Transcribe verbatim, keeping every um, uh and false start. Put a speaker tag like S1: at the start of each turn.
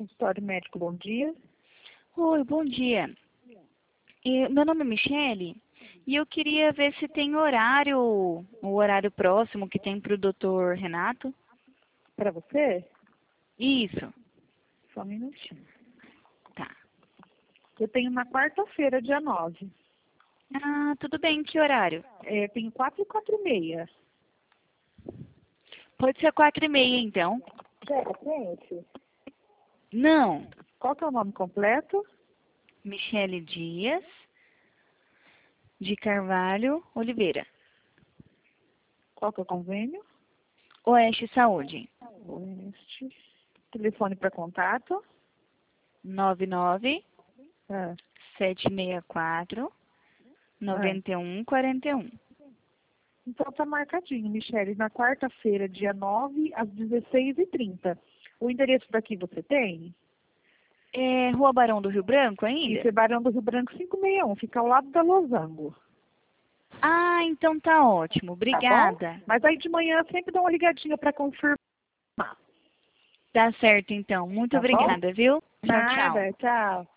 S1: consultório médico, bom dia.
S2: Oi, bom dia. Eu- meu nome é Michele e eu queria ver se tem horário, o horário próximo que tem para o doutor Renato.
S1: Para você?
S2: Isso,
S1: Só um minutinho.
S2: tá.
S1: Eu tenho na quarta-feira, dia nove.
S2: Ah, tudo bem, que horário?
S1: É, tenho quatro e quatro e meia.
S2: Pode ser quatro e meia, então.
S1: É, gente.
S2: Não,
S1: Qual que é o nome completo?
S2: Michele Dias de Carvalho Oliveira,
S1: Qual que é o convênio?
S2: Oeste Saúde,
S1: Oeste. Telefone para contato?
S2: nove nove
S1: Ah,
S2: sete seis quatro nove
S1: ah.
S2: um quatro um.
S1: Então tá marcadinho, Michele, na quarta-feira, dia nove, às dezesseis e trinta. O endereço daqui você tem?
S2: É Rua Barão do Rio Branco ainda?
S1: Isso é Barão do Rio Branco quinhentos e sessenta e um, fica ao lado da Losango.
S2: Ah, então tá ótimo.
S1: Tá bom?
S2: Obrigada.
S1: Mas aí de manhã sempre dá uma ligadinha para confirmar,
S2: Tá certo, então. Muito
S1: tá bom?
S2: obrigada, viu? Tchau, tchau.
S1: Nada, tchau.